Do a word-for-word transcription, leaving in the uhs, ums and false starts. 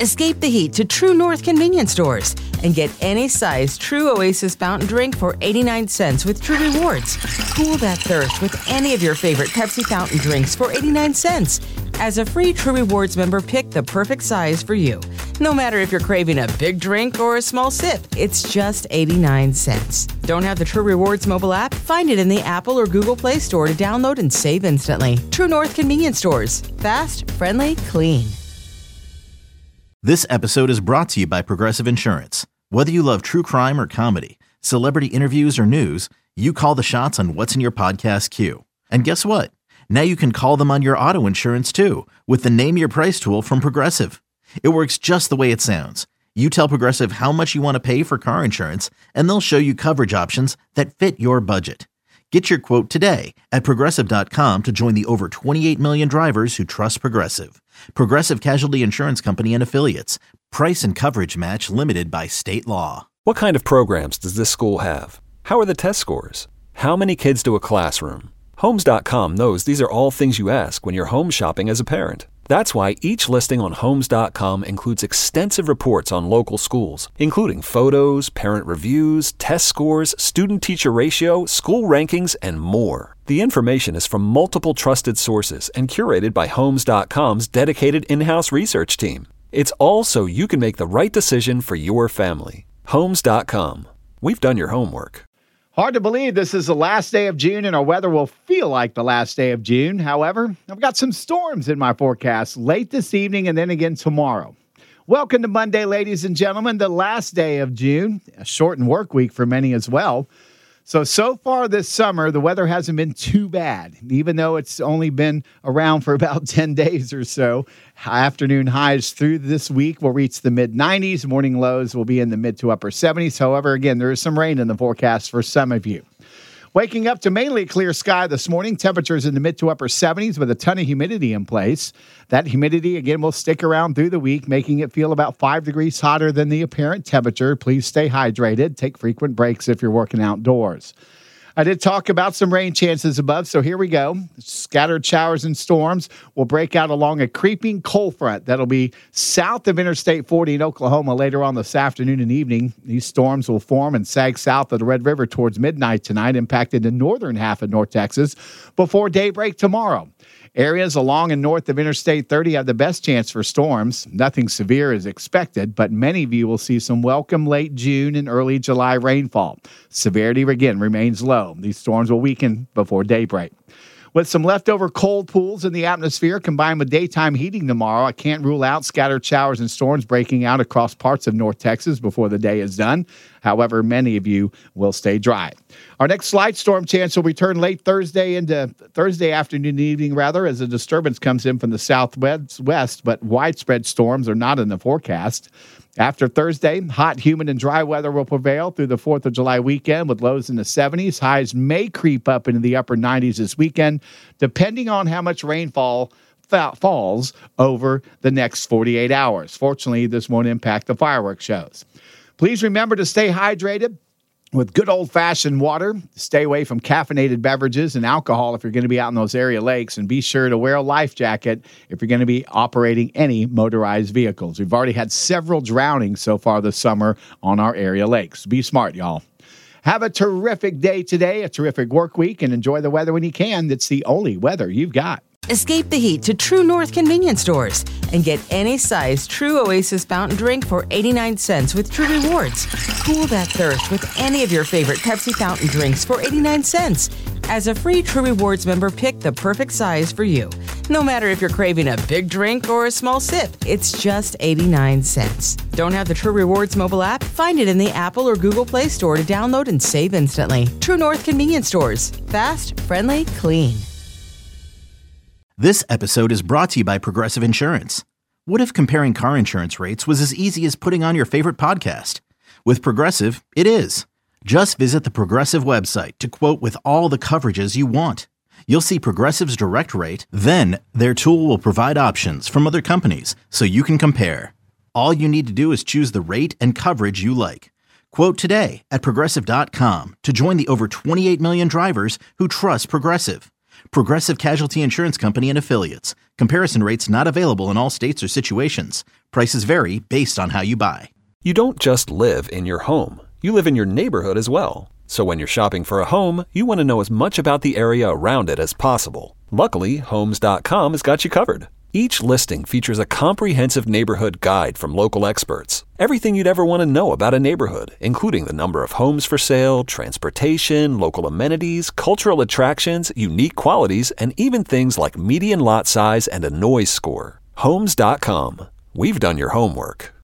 Escape the heat to True North convenience stores and get any size True Oasis fountain drink for eighty-nine cents with True Rewards. Cool that thirst with any of your favorite Pepsi fountain drinks for eighty-nine cents. As a free True Rewards member, pick the perfect size for you. No matter if you're craving a big drink or a small sip, it's just eighty-nine cents. Don't have the True Rewards mobile app? Find it in the Apple or Google Play Store to download and save instantly. True North convenience stores. Fast, friendly, clean. This episode is brought to you by Progressive Insurance. Whether you love true crime or comedy, celebrity interviews or news, you call the shots on what's in your podcast queue. And guess what? Now you can call them on your auto insurance too with the Name Your Price tool from Progressive. It works just the way it sounds. You tell Progressive how much you want to pay for car insurance, and they'll show you coverage options that fit your budget. Get your quote today at Progressive dot com to join the over twenty-eight million drivers who trust Progressive. Progressive Casualty Insurance Company and Affiliates. Price and coverage match limited by state law. What kind of programs does this school have? How are the test scores? How many kids do a classroom? Homes dot com knows these are all things you ask when you're home shopping as a parent. That's why each listing on Homes dot com includes extensive reports on local schools, including photos, parent reviews, test scores, student-teacher ratio, school rankings, and more. The information is from multiple trusted sources and curated by Homes dot com's dedicated in-house research team. It's all so you can make the right decision for your family. Homes dot com. We've done your homework. Hard to believe this is the last day of June and our weather will feel like the last day of June. However, I've got some storms in my forecast late this evening and then again tomorrow. Welcome to Monday, ladies and gentlemen, the last day of June, a shortened work week for many as well. So, so far this summer, the weather hasn't been too bad, even though it's only been around for about ten days or so. Afternoon highs through this week will reach the mid nineties. Morning lows will be in the mid to upper seventies. However, again, there is some rain in the forecast for some of you. Waking up to mainly clear sky this morning, temperatures in the mid to upper seventies with a ton of humidity in place. That humidity, again, will stick around through the week, making it feel about five degrees hotter than the apparent temperature. Please stay hydrated. Take frequent breaks if you're working outdoors. I did talk about some rain chances above, so here we go. Scattered showers and storms will break out along a creeping cold front that'll be south of Interstate forty in Oklahoma later on this afternoon and evening. These storms will form and sag south of the Red River towards midnight tonight, impacting the northern half of North Texas before daybreak tomorrow. Areas along and north of Interstate thirty have the best chance for storms. Nothing severe is expected, but many of you will see some welcome late June and early July rainfall. Severity, again, remains low. These storms will weaken before daybreak. With some leftover cold pools in the atmosphere combined with daytime heating tomorrow, I can't rule out scattered showers and storms breaking out across parts of North Texas before the day is done. However, many of you will stay dry. Our next slight storm chance will return late Thursday into Thursday afternoon and evening, rather, as a disturbance comes in from the southwest, but widespread storms are not in the forecast. After Thursday, hot, humid, and dry weather will prevail through the fourth of July weekend with lows in the seventies. Highs may creep up into the upper nineties this weekend, depending on how much rainfall fa- falls over the next forty-eight hours. Fortunately, this won't impact the fireworks shows. Please remember to stay hydrated with good old-fashioned water. Stay away from caffeinated beverages and alcohol if you're going to be out in those area lakes, and be sure to wear a life jacket if you're going to be operating any motorized vehicles. We've already had several drownings so far this summer on our area lakes. Be smart, y'all. Have a terrific day today, a terrific work week, and enjoy the weather when you can. That's the only weather you've got. Escape the heat to True North convenience stores and get any size True Oasis fountain drink for eighty-nine cents with True Rewards. Cool that thirst with any of your favorite Pepsi fountain drinks for eighty-nine cents. As a free True Rewards member, pick the perfect size for you. No matter if you're craving a big drink or a small sip, it's just eighty-nine cents. Don't have the True Rewards mobile app? Find it in the Apple or Google Play Store to download and save instantly. True North convenience stores. Fast, friendly, clean. This episode is brought to you by Progressive Insurance. What if comparing car insurance rates was as easy as putting on your favorite podcast? With Progressive, it is. Just visit the Progressive website to quote with all the coverages you want. You'll see Progressive's direct rate, then their tool will provide options from other companies so you can compare. All you need to do is choose the rate and coverage you like. Quote today at Progressive dot com to join the over twenty-eight million drivers who trust Progressive. Progressive Casualty Insurance Company and Affiliates. Comparison rates not available in all states or situations. Prices vary based on how you buy. You don't just live in your home. You live in your neighborhood as well. So when you're shopping for a home, you want to know as much about the area around it as possible. Luckily, Homes dot com has got you covered. Each listing features a comprehensive neighborhood guide from local experts. Everything you'd ever want to know about a neighborhood, including the number of homes for sale, transportation, local amenities, cultural attractions, unique qualities, and even things like median lot size and a noise score. Homes dot com. We've done your homework.